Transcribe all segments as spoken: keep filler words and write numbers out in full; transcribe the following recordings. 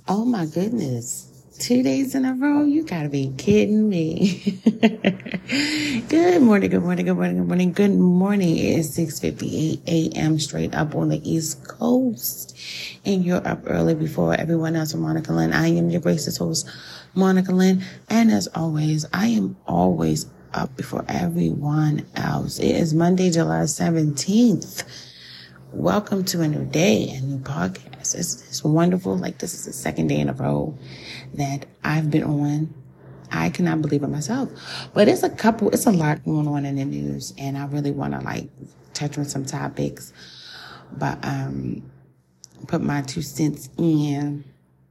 Oh my goodness. Two days in a row? You gotta be kidding me. Good morning, good morning, good morning, good morning, good morning. It is six fifty-eight a.m. straight up on the East Coast. And you're up early before everyone else with Monica Lynn. I am your gracious host, Monica Lynn. And as always, I am always up before everyone else. It is Monday, July seventeenth. Welcome to a new day, a new podcast. It's, it's wonderful. Like, this is the second day in a row that I've been on. I cannot believe it myself. But it's a couple, it's a lot going on in the news, and I really want to, like, touch on some topics. But, um, put my two cents in.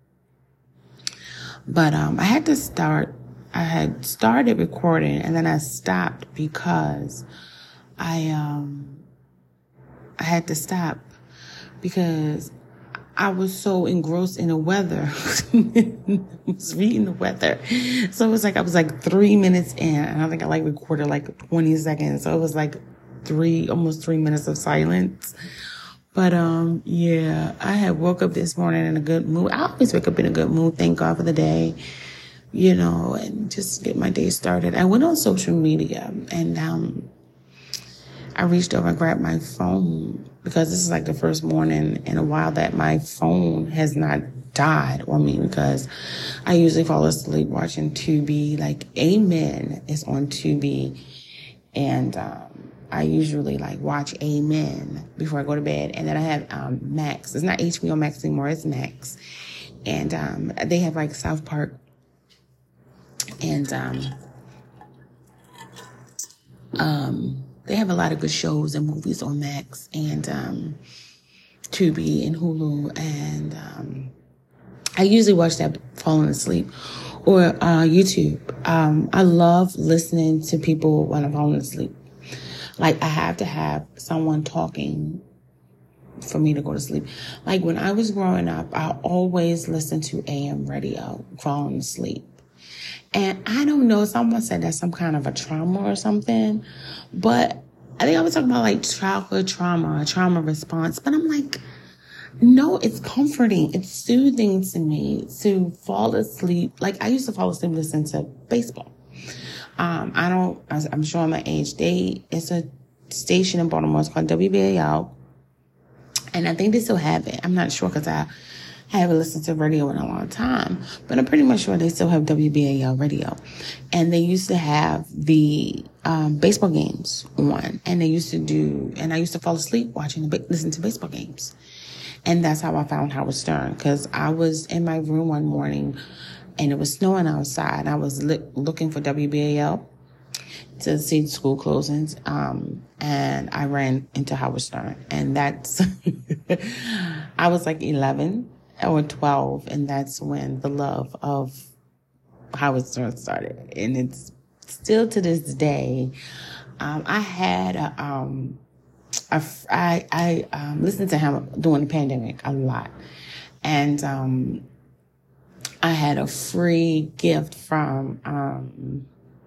But, um, I had to start, I had started recording, and then I stopped because I, um, I had to stop because I was so engrossed in the weather. I was reading the weather. So it was like, I was like three minutes in, and I think I like recorded like twenty seconds. So it was like three, almost three minutes of silence. But, um, yeah, I had woke up this morning in a good mood. I always wake up in a good mood. Thank God for the day, you know, and just get my day started. I went on social media and, um, I reached over and grabbed my phone because this is like the first morning in a while that my phone has not died on me, because I usually fall asleep watching Tubi. Like, Amen is on Tubi, and um, I usually like watch Amen before I go to bed. And then I have um, Max. It's not H B O Max anymore. It's Max, and um, they have like South Park and um, um. They have a lot of good shows and movies on Max and um, Tubi and Hulu. And um, I usually watch that falling asleep, or uh, YouTube. Um, I love listening to people when I'm falling asleep. Like, I have to have someone talking for me to go to sleep. Like, when I was growing up, I always listened to A M radio falling asleep. And I don't know, someone said that's some kind of a trauma or something, but I think I was talking about like childhood trauma, trauma response. But I'm like, no, it's comforting. It's soothing to me to fall asleep. Like, I used to fall asleep listening to baseball. Um, I don't, I'm showing my age. They, it's a station in Baltimore. It's called W B A L. And I think they still have it. I'm not sure because I I haven't listened to radio in a long time, but I'm pretty much sure they still have W B A L radio. And they used to have the um, baseball games on, and they used to do, and I used to fall asleep watching, the, listen to baseball games. And that's how I found Howard Stern, because I was in my room one morning, and it was snowing outside, and I was li- looking for W B A L to see school closings, um, and I ran into Howard Stern, and that's, I was like eleven. Or twelve, and that's when the love of Howard Stern started. And it's still to this day. Um, I had a, um, a, I, I um, listened to him during the pandemic a lot. And um, I had a free gift from, um,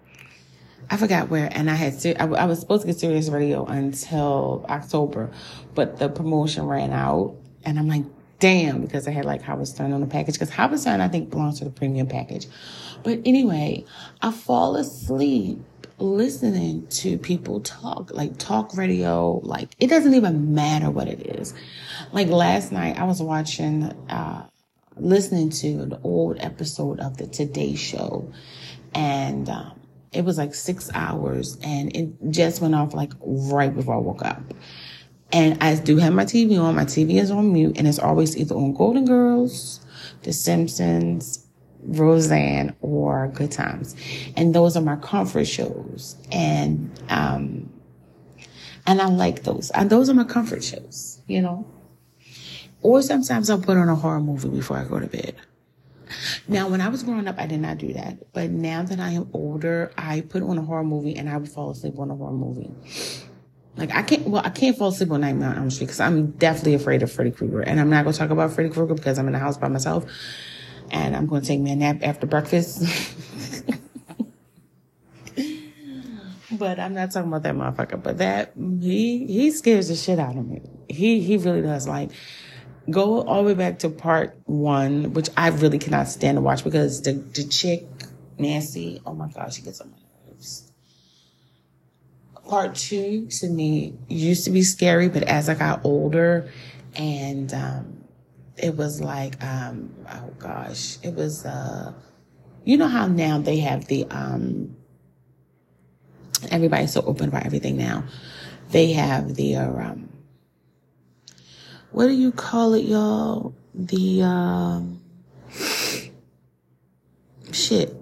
I forgot where, and I had, I, I was supposed to get Sirius Radio until October, but the promotion ran out, and I'm like, damn, because I had like Howard Stern on the package, because Howard Stern, I think, belongs to the premium package. But anyway, I fall asleep listening to people talk, like talk radio. Like, it doesn't even matter what it is. Like, last night I was watching, uh, listening to an old episode of the Today Show, and um, it was like six hours, and it just went off like right before I woke up. And I do have my T V on. My T V is on mute, and it's always either on Golden Girls, The Simpsons, Roseanne, or Good Times. And those are my comfort shows. And, um, and I like those. And those are my comfort shows, you know. Or sometimes I'll put on a horror movie before I go to bed. Now, when I was growing up, I did not do that. But now that I am older, I put on a horror movie, and I would fall asleep on a horror movie. Like, I can't, well, I can't fall asleep on Nightmare on Elm Street because I'm definitely afraid of Freddy Krueger. And I'm not going to talk about Freddy Krueger because I'm in the house by myself. And I'm going to take me a nap after breakfast. But I'm not talking about that motherfucker. But that, he, he scares the shit out of me. He, he really does. Like, go all the way back to part one, which I really cannot stand to watch because the, the chick, Nancy, oh my gosh, she gets on my nerves. Part two, to me, used to be scary, but as I got older, and um, it was like, um, oh gosh, it was, uh, you know how now they have the, um, everybody's so open about everything now. They have the, uh, um, what do you call it, y'all? The, um, shit.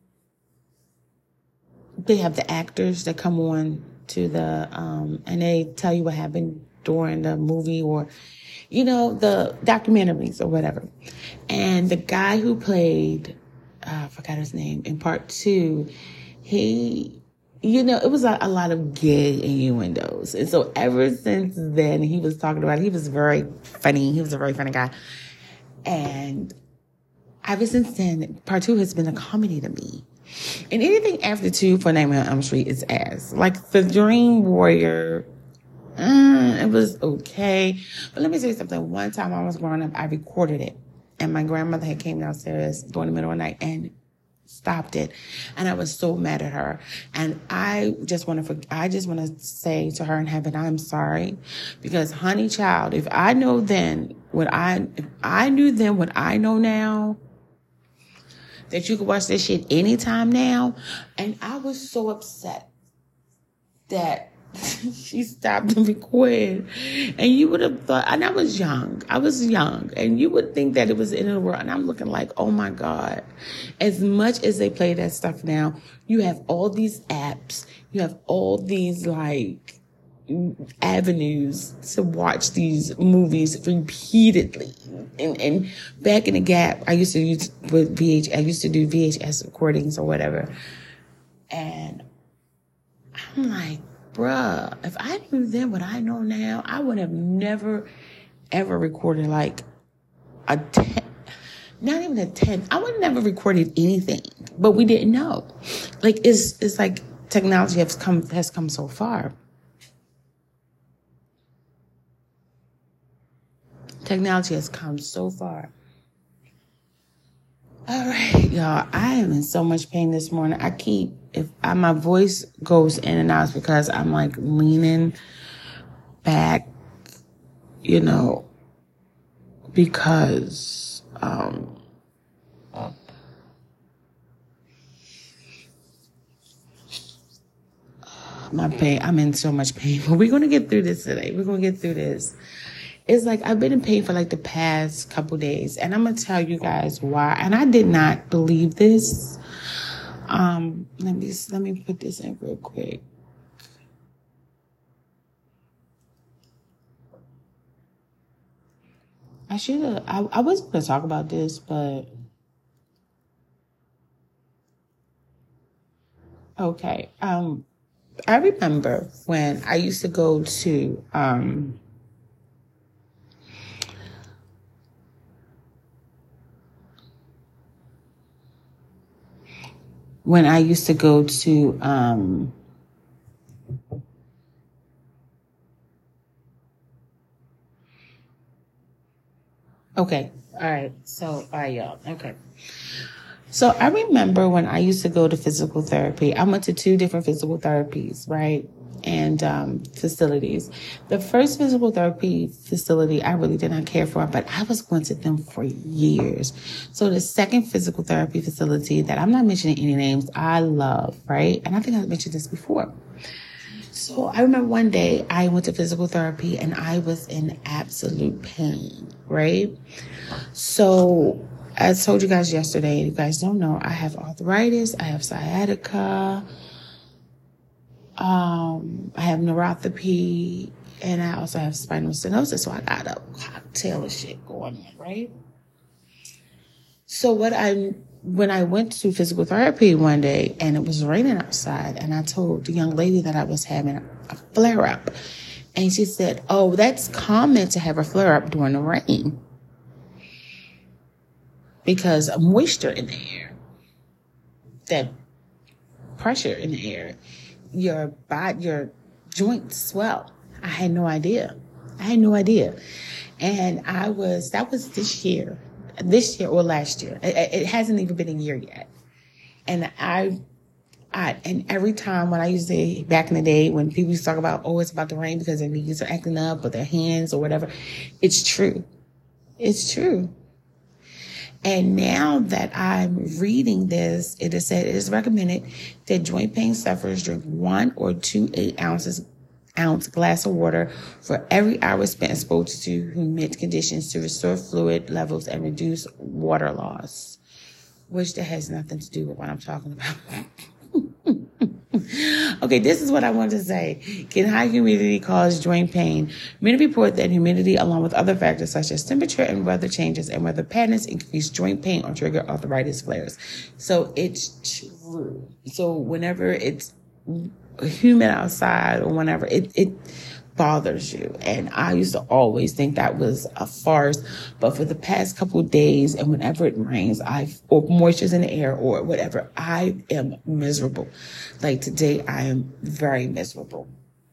They have the actors that come on to the, um, and they tell you what happened during the movie or, you know, the documentaries or whatever. And the guy who played, uh, I forgot his name, in part two, he, you know, it was a, a lot of gay innuendos. And so ever since then, he was talking about it. He was very funny. He was a very funny guy. And ever since then, part two has been a comedy to me. And anything after two for Nightmare on Elm Street is ass. Like the Dream Warrior, uh, it was okay. But let me say something. One time I was growing up, I recorded it. And my grandmother had came downstairs during the middle of the night and stopped it, and I was so mad at her. And I just want to, I just want to say to her in heaven, I'm sorry, because honey child, if I know then what I, if I knew then what I know now, that you could watch this shit anytime now, and I was so upset that she stopped and recorded. And you would have thought, and I was young, I was young, and you would think that it was the end of the world. And I'm looking like, oh my God, as much as they play that stuff now, you have all these apps, you have all these like avenues to watch these movies repeatedly. And, and back in the gap, I used to use with V H, I used to do V H S recordings or whatever. And I'm like, bruh, if I knew then what I know now, I would have never, ever recorded like a ten, not even a ten. I would have never recorded anything, but we didn't know. Like, it's, it's like technology has come, has come so far. Technology has come so far. All right, y'all. I am in so much pain this morning. I keep, if I, my voice goes in and out, it's because I'm like leaning back, you know, because, um, my pain, I'm in so much pain, but we're going to get through this today. We're going to get through this. It's like I've been in pain for like the past couple days, and I'm going to tell you guys why. And I did not believe this. Um, let me, let me put this in real quick. I should have, I, I was going to talk about this, but okay. Um, I remember when I used to go to, um, when I used to go to, um, okay. All right. So, all right, y'all. Okay. So I remember when I used to go to physical therapy, I went to two different physical therapies, right? And, um, facilities. The first physical therapy facility, I really did not care for, but I was going to them for years. So the second physical therapy facility that I'm not mentioning any names, I love, right? And I think I mentioned this before. So I remember one day I went to physical therapy and I was in absolute pain, right? So as I told you guys yesterday, you guys don't know, I have arthritis, I have sciatica, um, I have neuropathy, and I also have spinal stenosis. So I got a cocktail of shit going on, right? So what I, when I went to physical therapy one day and it was raining outside, and I told the young lady that I was having a flare up, and she said, "Oh, that's common to have a flare up during the rain because of moisture in the air, that pressure in the air, your body, your joints swell." I had no idea. I had no idea. And I was, that was this year, this year or last year. It, it hasn't even been a year yet. And I, I, and every time when I used to say back in the day when people used to talk about, oh, it's about the rain because their knees are acting up or their hands or whatever, it's true. It's true. And now that I'm reading this, it is said it is recommended that joint pain sufferers drink one or two eight ounces ounce glass of water for every hour spent exposed to humid conditions to restore fluid levels and reduce water loss, which that has nothing to do with what I'm talking about. Okay, this is what I want to say. Can high humidity cause joint pain? Many report that humidity, along with other factors such as temperature and weather changes and weather patterns, increase joint pain or trigger arthritis flares. So it's true. So whenever it's humid outside or whenever, it, it bothers you. And I used to always think that was a farce, but for the past couple of days and whenever it rains, I or moisture's in the air or whatever, I am miserable. Like today, I am very miserable.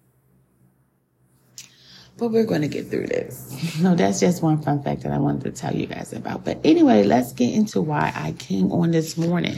But we're going to get through this. No, that's just one fun fact that I wanted to tell you guys about. But anyway, let's get into why I came on this morning.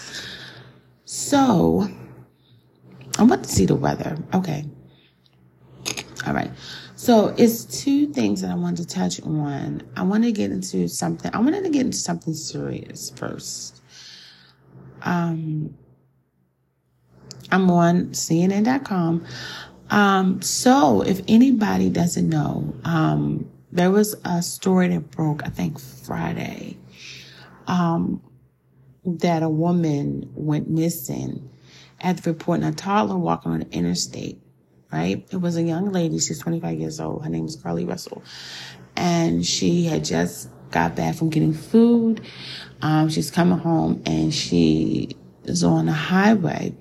So, I want to see the weather. Okay. All right. So it's two things that I wanted to touch on. I want to get into something. I wanted to get into something serious first. Um, I'm on C N N dot com. Um, so if anybody doesn't know, um, there was a story that broke, I think Friday, um, that a woman went missing after reporting a toddler walking on the interstate. Right? It was a young lady. She's twenty-five years old. Her name is Carly Russell. And she had just got back from getting food. Um, she's coming home and she is on the highway.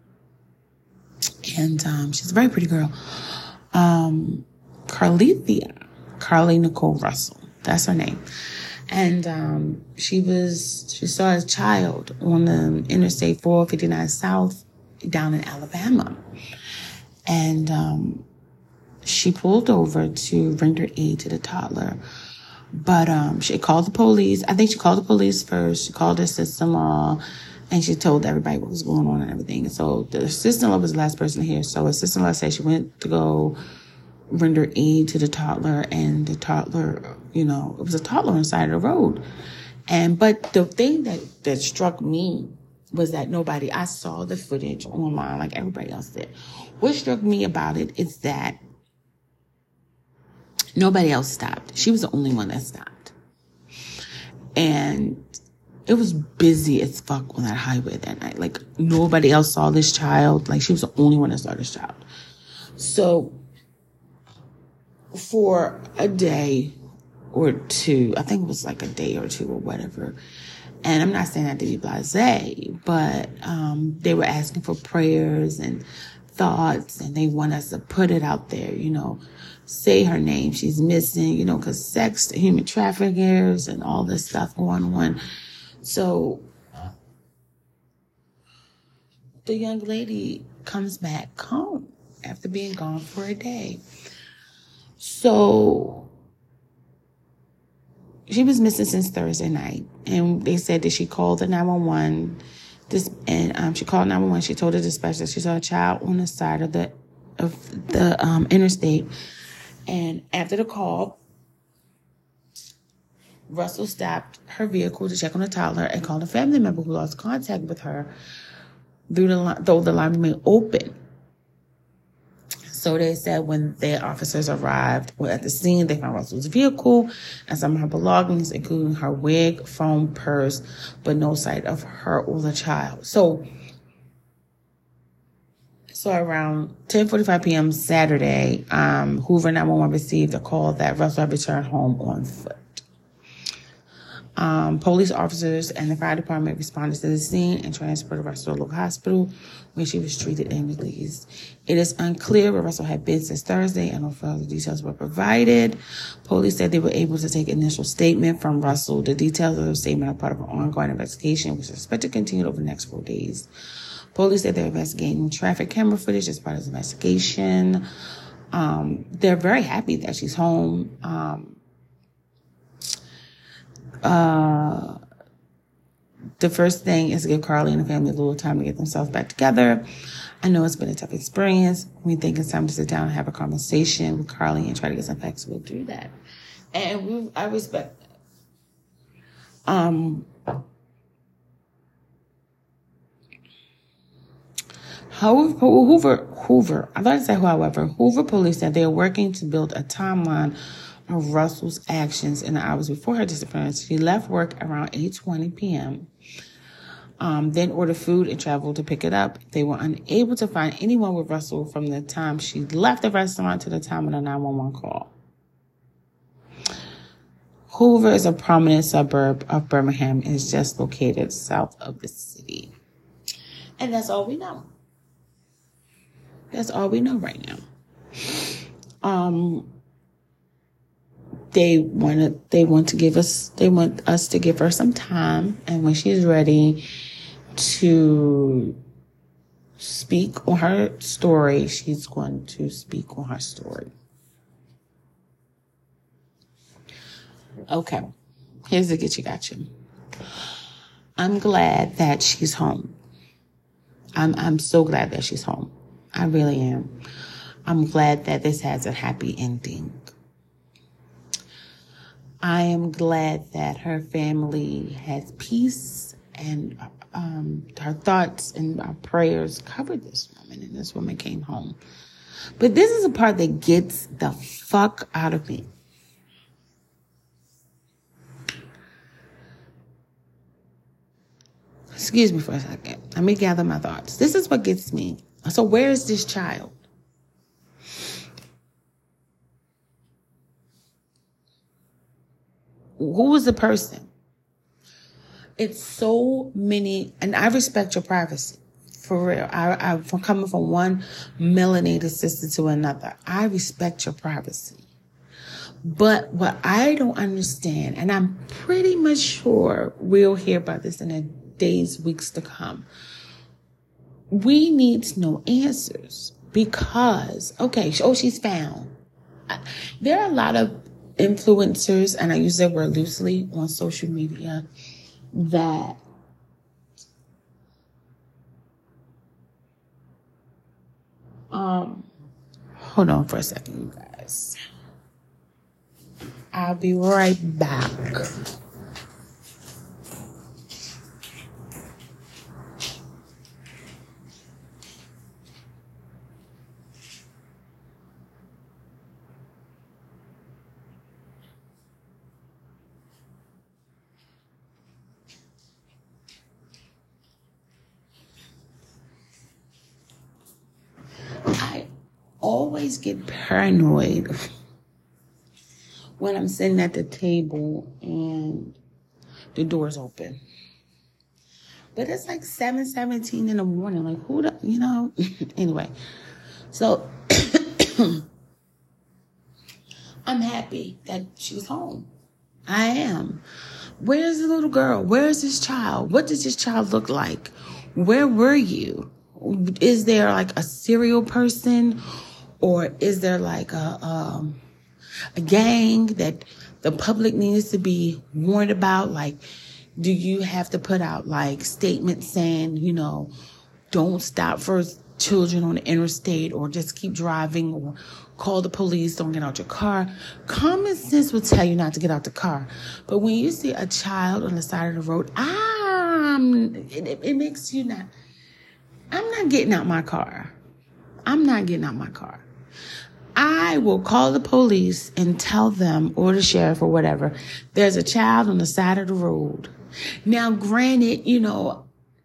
And um, she's a very pretty girl. Um, Carlethia, Carly Nicole Russell. That's her name. And um, she was, she saw a child on the Interstate four fifty-nine South down in Alabama. And um, she pulled over to render aid to the toddler. But um, she called the police. I think she called the police first. She called her sister-in-law, and she told everybody what was going on and everything. So the sister-in-law was the last person to hear. So her sister-in-law said she went to go render aid to the toddler, and the toddler, you know, it was a toddler on the side of the road. And but the thing that, that struck me was that nobody, I saw the footage online like everybody else did. What struck me about it is that nobody else stopped. She was the only one that stopped. And it was busy as fuck on that highway that night. Like, nobody else saw this child. Like, she was the only one that saw this child. So, for a day or two, I think it was like a day or two or whatever, and I'm not saying that to be blasé, but um, they were asking for prayers and thoughts, and they want us to put it out there, you know, say her name, she's missing, you know, because sex, human traffickers, and all this stuff going on. So the young lady comes back home after being gone for a day. So she was missing since Thursday night, and they said that she called the nine one one. This and um, she called nine one one. She told the dispatcher that she saw a child on the side of the of the um, interstate. And after the call, Russell stopped her vehicle to check on the toddler and called a family member who lost contact with her through the line, though the line remained open. So they said when their officers arrived at the scene, they found Russell's vehicle and some of her belongings, including her wig, phone, purse, but no sight of her or the child. So, so around ten forty-five p.m. Saturday, um, Hoover nine one one received a call that Russell had returned home on foot. Um, police officers and the fire department responded to the scene and transported Russell to a local hospital where she was treated and released. It is unclear where Russell had been since Thursday, and no further details were provided. Police said they were able to take initial statement from Russell. The details of the statement are part of an ongoing investigation, which is expected to continue over the next four days. Police said they're investigating traffic camera footage as part of the investigation. Um, they're very happy that she's home. Um, Uh, the first thing is to give Carly and the family a little time to get themselves back together. I know it's been a tough experience. We think it's time to sit down and have a conversation with Carly and try to get some facts. We'll do that. And we, I respect that. Um, However, Hoover, Hoover, I'd like to say, however, Hoover police said they are working to build a timeline of Russell's actions in the hours before her disappearance. She left work around eight twenty p.m., um, then ordered food and traveled to pick it up. They were unable to find anyone with Russell from the time she left the restaurant to the time of the nine one one call. Hoover is a prominent suburb of Birmingham and is just located south of the city. And that's all we know. That's all we know right now. Um, they want to. They want to give us. They want us to give her some time, and when she's ready to speak on her story, she's going to speak on her story. Okay, here's the get you got you. I'm glad that she's home. I'm. I'm so glad that she's home. I really am. I'm glad that this has a happy ending. I am glad that her family has peace, and um, her thoughts and our prayers covered this woman, and this woman came home. But this is a part that gets the fuck out of me. Excuse me for a second. Let me gather my thoughts. This is what gets me. So where is this child? Who is the person? It's so many, and I respect your privacy. For real. I, I'm coming from one melanated sister to another. I respect your privacy. But what I don't understand, and I'm pretty much sure we'll hear about this in the days, weeks to come. We need to know answers because, okay, oh, she's found. There are a lot of influencers, and I use that word loosely, on social media that um hold on for a second, you guys. I'll be right back. I always get paranoid when I'm sitting at the table and the door's open. But it's like seven seventeen in the morning. Like, who the, you know? Anyway, so I'm happy that she's home. I am. Where's the little girl? Where's this child? What does this child look like? Where were you? Is there like a serial person, or is there like a um, a gang that the public needs to be warned about? Like, do you have to put out like statements saying, you know, don't stop for children on the interstate, or just keep driving, or call the police, don't get out your car? Common sense will tell you not to get out the car. But when you see a child on the side of the road, um, it, it makes you not... I'm not getting out my car. I'm not getting out my car. I will call the police and tell them, or the sheriff or whatever, there's a child on the side of the road. Now, granted, you know,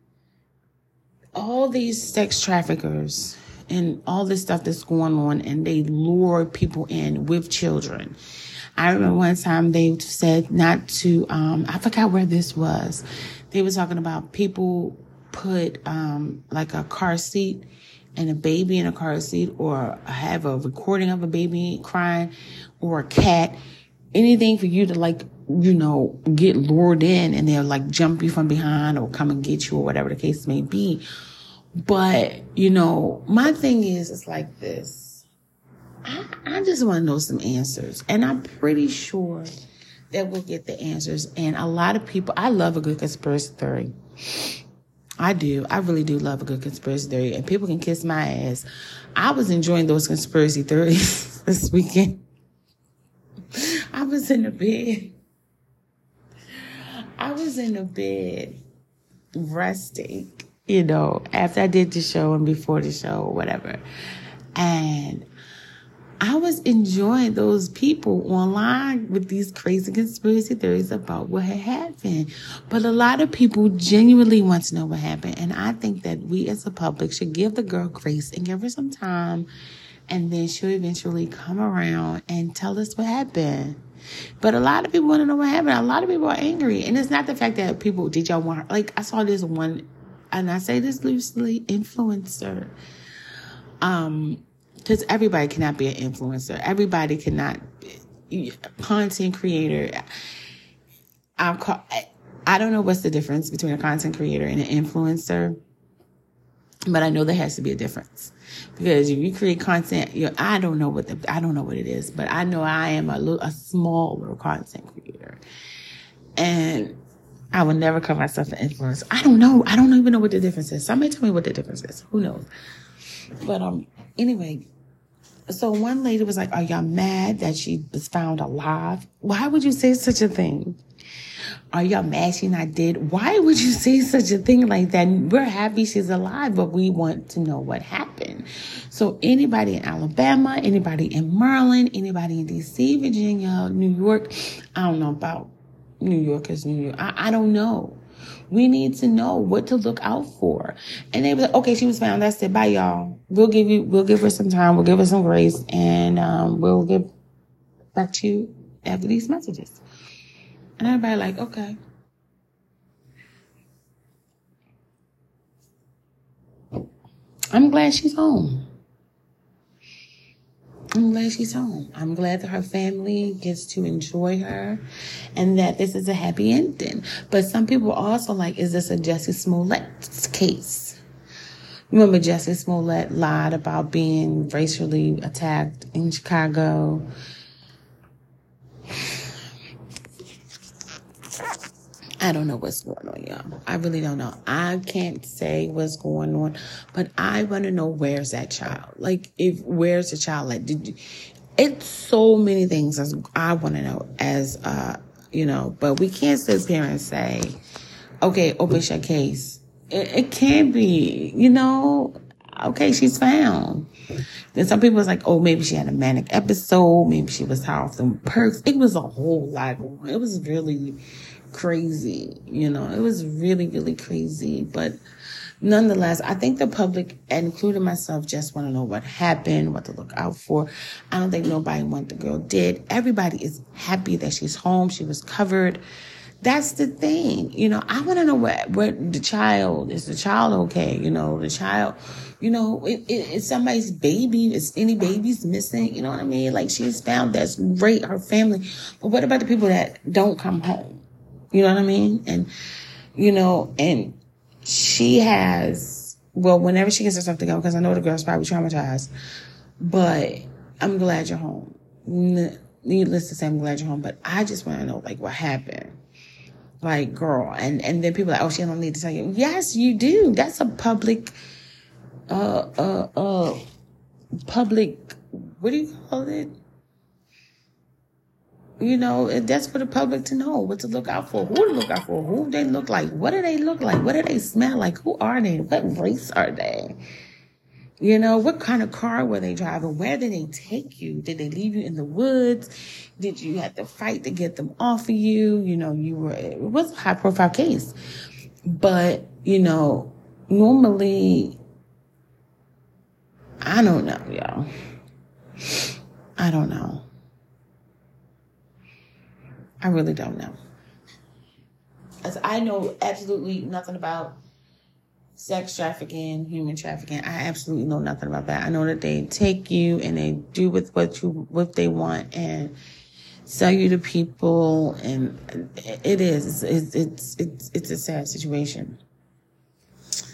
all these sex traffickers and all this stuff that's going on, and they lure people in with children. I remember one time they said not to, um, I forgot where this was. They were talking about people put um, like a car seat and a baby in a car seat, or have a recording of a baby crying, or a cat, anything for you to, like, you know, get lured in, and they'll like jump you from behind or come and get you, or whatever the case may be. But, you know, my thing is, it's like this. I, I just want to know some answers. And I'm pretty sure that we'll get the answers. And a lot of people, I love a good conspiracy theory. I do. I really do love a good conspiracy theory. And people can kiss my ass. I was enjoying those conspiracy theories this weekend. I was in the bed. I was in the bed resting, you know, after I did the show and before the show or whatever. And I was enjoying those people online with these crazy conspiracy theories about what had happened. But a lot of people genuinely want to know what happened. And I think that we as a public should give the girl grace and give her some time. And then she'll eventually come around and tell us what happened. But a lot of people want to know what happened. A lot of people are angry. And it's not the fact that people, did y'all want her? Like, I saw this one, and I say this loosely, influencer. Um, because everybody cannot be an influencer. Everybody cannot be content creator. I'll call, I don't know what's the difference between a content creator and an influencer. But I know there has to be a difference. Because if you create content, you know, I don't know what the, I don't know what it is, but I know I am a little, a smaller content creator. And I would never call myself an influencer. I don't know. I don't even know what the difference is. Somebody tell me what the difference is. Who knows? But, um, anyway, so one lady was like, are y'all mad that she was found alive? Why would you say such a thing? Are y'all mad she not dead? Why would you say such a thing like that? We're happy she's alive, but we want to know what happened. So anybody in Alabama, anybody in Maryland, anybody in D C, Virginia, New York, I don't know about New York is New York. I, I don't know. We need to know what to look out for. And they were like, okay, she was found. That's it. Bye, y'all. We'll give you, we'll give her some time. We'll give her some grace, and um, we'll get back to you after these messages. And everybody like, okay. I'm glad she's home. I'm glad she's home. I'm glad that her family gets to enjoy her and that this is a happy ending. But some people are also like, is this a Jussie Smollett case? Remember Jussie Smollett lied about being racially attacked in Chicago? I don't know what's going on, y'all. I really don't know. I can't say what's going on, but I want to know, where's that child? Like, if where's the child? Like, did you? It's so many things as I want to know. As uh, you know, but we can't sit here and say, okay, open your case. It, it can't be, you know. Okay, she's found. Then some people was like, oh, maybe she had a manic episode. Maybe she was high off them perks. It was a whole lot going on. It was really crazy, you know. It was really, really crazy. But nonetheless, I think the public, including myself, just want to know what happened, what to look out for. I don't think nobody wants the girl dead. Everybody is happy that she's home. She was covered. That's the thing. You know, I want to know what, what the child, is the child okay? You know, the child, you know, it, it, it's somebody's baby. Is any babies missing? You know what I mean? Like, she's found. That's great. Her family. But what about the people that don't come home? You know what I mean? And, you know, and she has, well, whenever she gets herself together, because I know the girl's probably traumatized, but I'm glad you're home. Needless to say, I'm glad you're home. But I just want to know, like, what happened? Like, girl. And, and then people are like, oh, she don't need to tell you. Yes, you do. That's a public, uh, uh, uh, public, what do you call it? You know, that's for the public to know what to look out for, who to look out for, who they look like, what do they look like, what do they smell like, who are they, what race are they? You know, what kind of car were they driving? Where did they take you? Did they leave you in the woods? Did you have to fight to get them off of you? You know, you were, it was a high profile case. But, you know, normally, I don't know, y'all. I don't know. I really don't know. As I know absolutely nothing about sex trafficking, human trafficking. I absolutely know nothing about that. I know that they take you and they do with what you what they want and sell you to people, and it is it's it's it's it's a sad situation.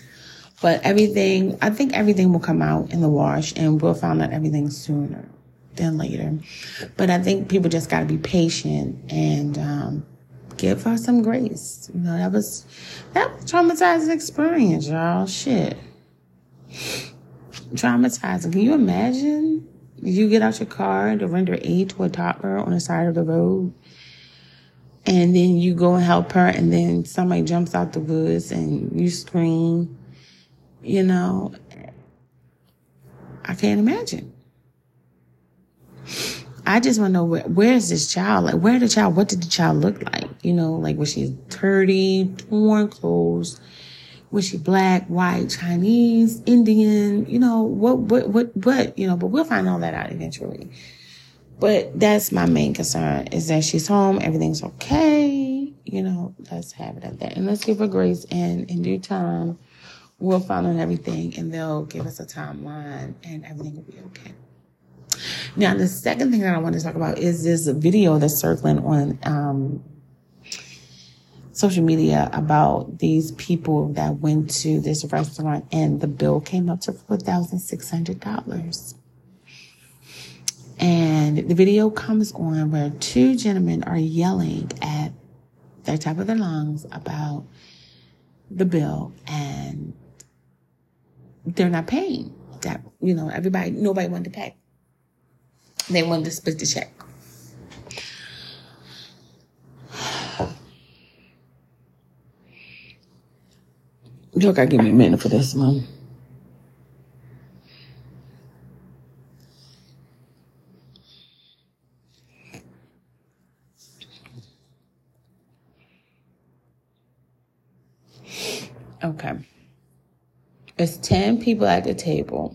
But everything, I think everything will come out in the wash, and we'll find out everything sooner. than later. But I think people just got to be patient and um, give her some grace. You know, that was that was a traumatizing experience, y'all. Shit. Traumatizing. Can you imagine? You get out your car to render aid to a toddler on the side of the road, and then you go and help her, and then somebody jumps out the woods and you scream. You know, I can't imagine. I just want to know, where, where is this child? Like, where the child, what did the child look like? You know, like, was she dirty, torn clothes? Was she black, white, Chinese, Indian? You know, what, what, what, what, you know, but we'll find all that out eventually. But that's my main concern, is that she's home, everything's okay. You know, let's have it at that. And let's give her grace, and in due time, we'll find out everything, and they'll give us a timeline, and everything will be okay. Now, the second thing that I want to talk about is this video that's circling on um, social media about these people that went to this restaurant, and the bill came up to four thousand six hundred dollars. And the video comes on where two gentlemen are yelling at the top of their lungs about the bill, and they're not paying. That, you know, everybody, nobody wanted to pay. They wanted to split the check. You gotta give me a minute for this one. Okay. It's ten people at the table.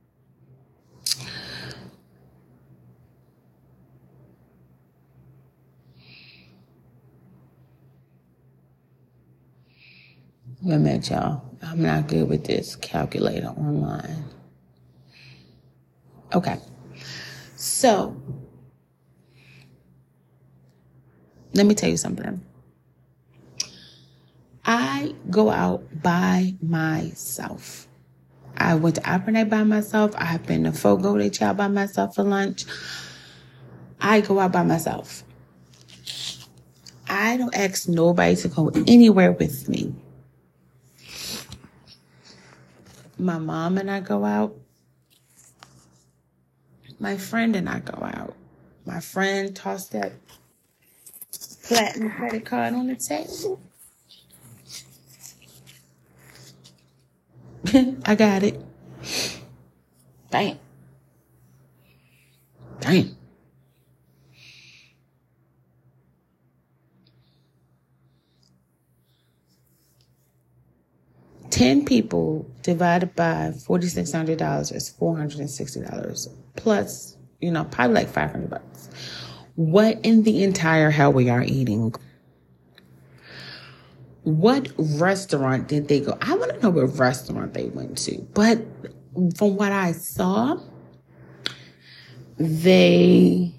Wait a minute, y'all. I'm not good with this calculator online. Okay. So, let me tell you something. I go out by myself. I went to Opera Night by myself. I have been to Fogo de Chao by myself for lunch. I go out by myself. I don't ask nobody to go anywhere with me. My mom and I go out. My friend and I go out. My friend tossed that platinum credit card on the table. I got it. Damn. Damn. Ten people divided by four thousand six hundred dollars is four hundred sixty dollars. Plus, you know, probably like five hundred bucks. What in the entire hell we are eating? What restaurant did they go? I want to know what restaurant they went to. But from what I saw, they...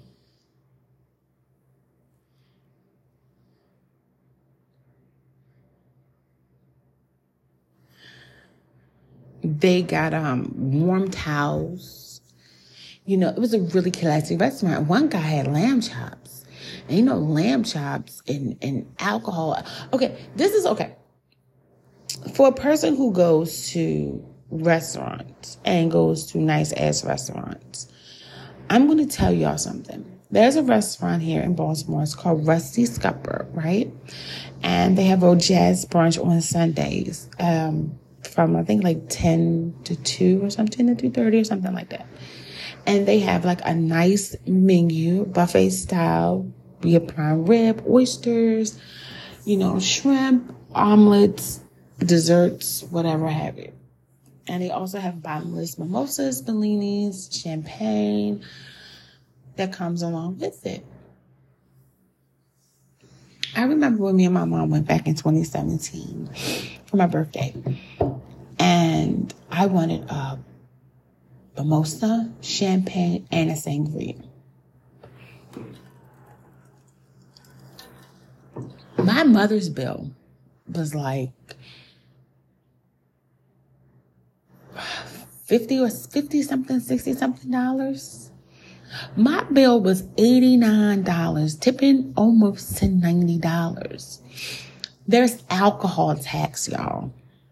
They got um warm towels. You know, it was a really classy restaurant. One guy had lamb chops. And you know, lamb chops and, and alcohol. Okay, this is okay. For a person who goes to restaurants and goes to nice-ass restaurants, I'm going to tell y'all something. There's a restaurant here in Baltimore. It's called Rusty Scupper, right? And they have a jazz brunch on Sundays. Um... from I think like ten to two or something, to two thirty or something like that. And they have like a nice menu, buffet style, be it prime rib, oysters, you know, shrimp, omelets, desserts, whatever have you. And they also have bottomless mimosas, bellinis, champagne that comes along with it. I remember when me and my mom went back in twenty seventeen for my birthday. And I wanted a mimosa, champagne, and a sangria. My mother's bill was like fifty or fifty something, sixty something dollars. My bill was eighty-nine dollars, tipping almost to ninety dollars. There's alcohol tax, y'all.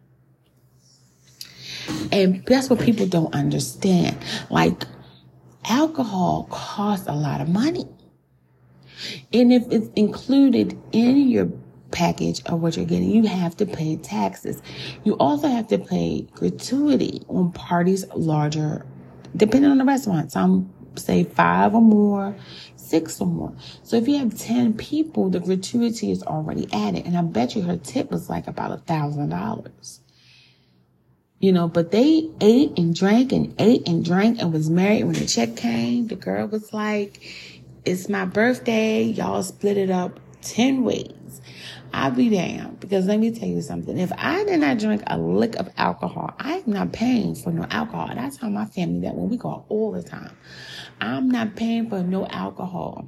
And that's what people don't understand. Like, alcohol costs a lot of money. And if it's included in your package of what you're getting, you have to pay taxes. You also have to pay gratuity on parties larger, depending on the restaurant. Some say five or more, six or more. So if you have ten people, the gratuity is already added. And I bet you her tip was like about a thousand dollars. You know, but they ate and drank and ate and drank and was married. When the check came, the girl was like, it's my birthday. Y'all split it up ten ways. I'll be damned. Because let me tell you something. If I did not drink a lick of alcohol, I'm not paying for no alcohol. And I tell my family that when we go out all the time. I'm not paying for no alcohol.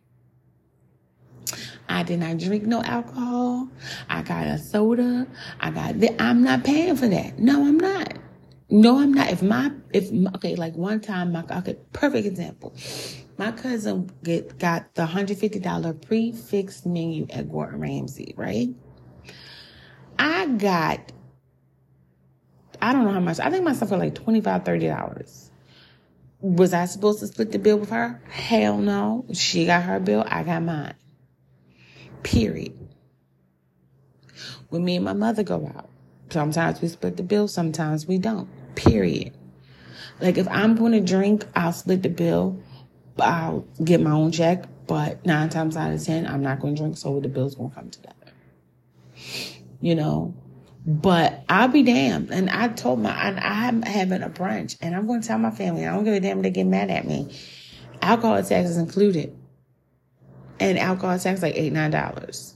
I did not drink no alcohol. I got a soda. I got, th- I'm not paying for that. No, I'm not. No, I'm not. If my, if, okay, like one time, my, okay, perfect example. My cousin get, got the one hundred fifty dollars prefix menu at Gordon Ramsay, right? I got, I don't know how much. I think my stuff was like twenty-five dollars, thirty dollars. Was I supposed to split the bill with her? Hell no. She got her bill. I got mine. Period. When me and my mother go out, sometimes we split the bill, sometimes we don't. Period. Like if I'm going to drink, I'll split the bill. I'll get my own check, but nine times out of ten, I'm not going to drink, so the bill's going to come together. You know? But I'll be damned. And I told my, I, I'm having a brunch, and I'm going to tell my family, I don't give a damn if they get mad at me. Alcohol tax is included. And alcohol tax like eight, nine dollars.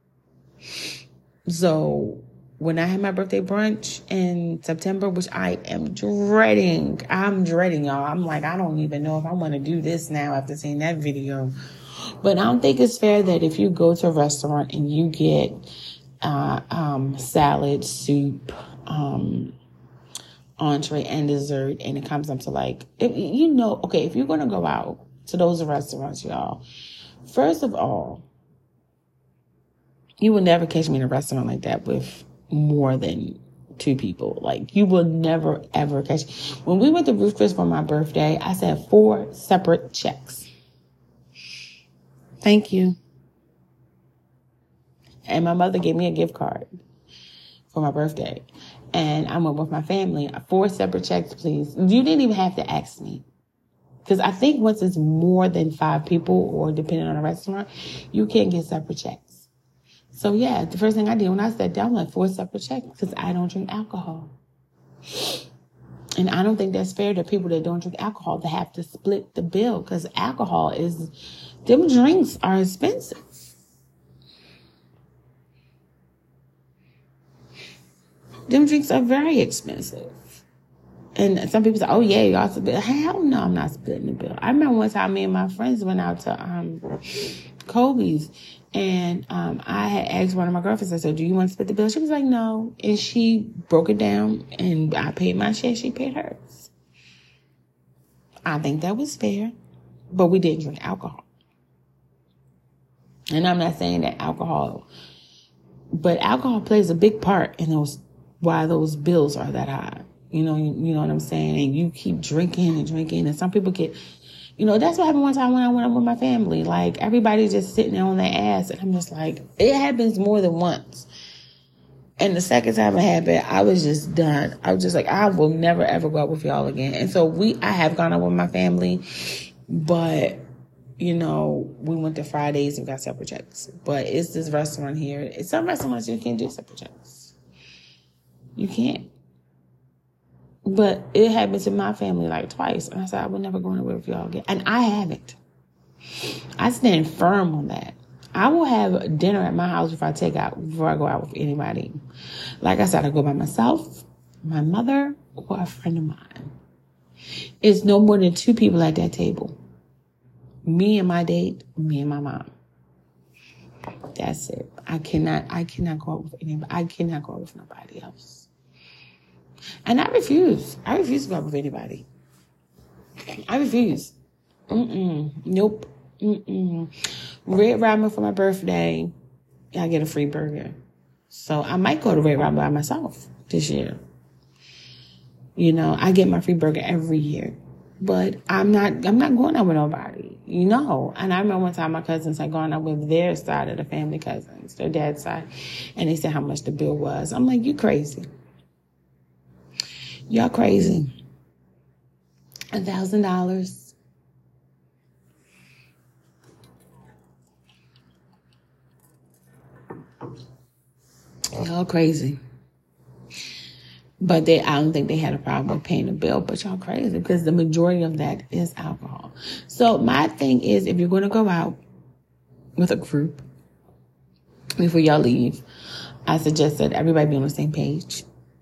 So when I had my birthday brunch in September, which I am dreading, I'm dreading, y'all. I'm like, I don't even know if I want to do this now after seeing that video. But I don't think it's fair that if you go to a restaurant and you get uh, um, salad, soup, um, entree, and dessert, and it comes up to like, if, you know, okay, if you're going to go out to those restaurants, y'all, first of all, you will never catch me in a restaurant like that with more than two people. Like, you will never, ever catch. When we went to Ruth's Chris for my birthday, I said four separate checks. Thank you. And my mother gave me a gift card for my birthday. And I went with my family. Four separate checks, please. You didn't even have to ask me. Because I think once it's more than five people, or depending on the restaurant, you can't get separate checks. So yeah, the first thing I did when I sat down, like four separate checks, because I don't drink alcohol. And I don't think that's fair to people that don't drink alcohol to have to split the bill, because alcohol is, them drinks are expensive. Them drinks are very expensive. And some people say, oh, yeah, y'all split. Hell no, I'm not splitting the bill. I remember one time me and my friends went out to um, Kobe's. And um, I had asked one of my girlfriends, I said, do you want to split the bill? She was like, no. And she broke it down, and I paid my share. She paid hers. I think that was fair. But we didn't drink alcohol. And I'm not saying that alcohol, but alcohol plays a big part in those, why those bills are that high. You know, you, you know what I'm saying? And you keep drinking and drinking. And some people get, you know, that's what happened one time when I went up with my family. Like, everybody's just sitting there on their ass. And I'm just like, it happens more than once. And the second time it happened, I was just done. I was just like, I will never, ever go out with y'all again. And so we, I have gone out with my family. But, you know, we went to Fridays and got separate checks. But it's this restaurant here. It's some restaurants you can't do separate checks. You can't. But it happened to my family like twice. And I said, I would never go anywhere with y'all again. And I haven't. I stand firm on that. I will have dinner at my house before I take out, before I go out with anybody. Like I said, I go by myself, my mother, or a friend of mine. It's no more than two people at that table. Me and my date, me and my mom. That's it. I cannot, I cannot go out with anybody. I cannot go out with nobody else. And I refuse. I refuse to go out with anybody. I refuse. Mm-mm. Nope. Mm-mm. Red Robin for my birthday, I get a free burger. So I might go to Red Robin by myself this year. You know, I get my free burger every year. But I'm not I'm not going out with nobody, you know. And I remember one time my cousins had gone out with their side of the family, cousins, their dad's side, and they said how much the bill was. I'm like, you crazy. Y'all crazy. A thousand dollars. Y'all crazy. But they, I don't think they had a problem with paying the bill. But y'all crazy because the majority of that is alcohol. So my thing is, if you're going to go out with a group before y'all leave, I suggest that everybody be on the same page.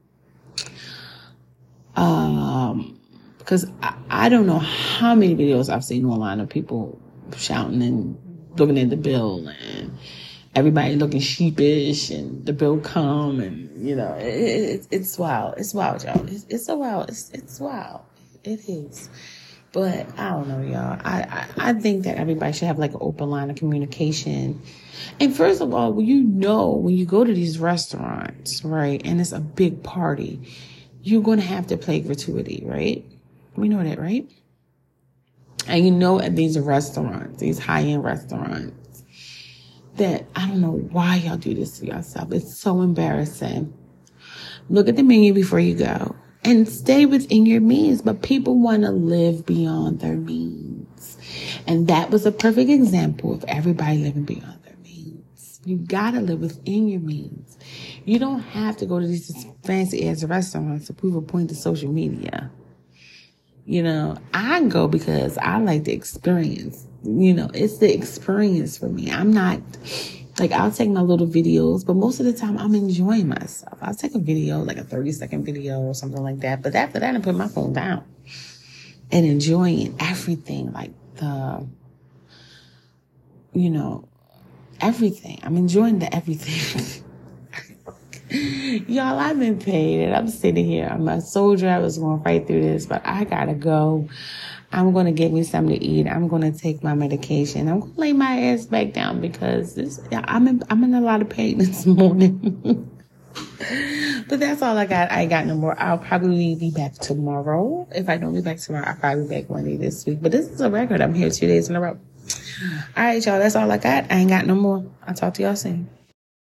Um, because I, I don't know how many videos I've seen online of people shouting and looking at the bill and everybody looking sheepish and the bill come and, you know, it, it, it's wild. It's wild, y'all. It's, it's so wild. It's, it's wild. It is. But I don't know, y'all. I, I, I think that everybody should have like an open line of communication. And first of all, well, you know, when you go to these restaurants, right, and it's a big party, you're going to have to play gratuity, right? We know that, right? And you know at these restaurants, these high-end restaurants, that I don't know why y'all do this to yourself. It's so embarrassing. Look at the menu before you go and stay within your means. But people want to live beyond their means. And that was a perfect example of everybody living beyond their means. You got to live within your means. You don't have to go to these fancy ass restaurants to prove a point to social media. You know, I go because I like the experience. You know, it's the experience for me. I'm not, like, I'll take my little videos, but most of the time I'm enjoying myself. I'll take a video, like a thirty second video or something like that. But after that, I put my phone down and enjoying everything, like the, you know, everything. I'm enjoying the everything. Y'all, I've been paid and I'm sitting here. I'm a soldier. I was going right through this, but I gotta go. I'm going to get me something to eat. I'm going to take my medication. I'm going to lay my ass back down because this, I'm in, I'm in a lot of pain this morning. But that's all I got. I ain't got no more. I'll probably be back tomorrow. If I don't be back tomorrow, I'll probably be back Monday this week. But this is a record. I'm here two days in a row. All right, y'all. That's all I got. I ain't got no more. I'll talk to y'all soon.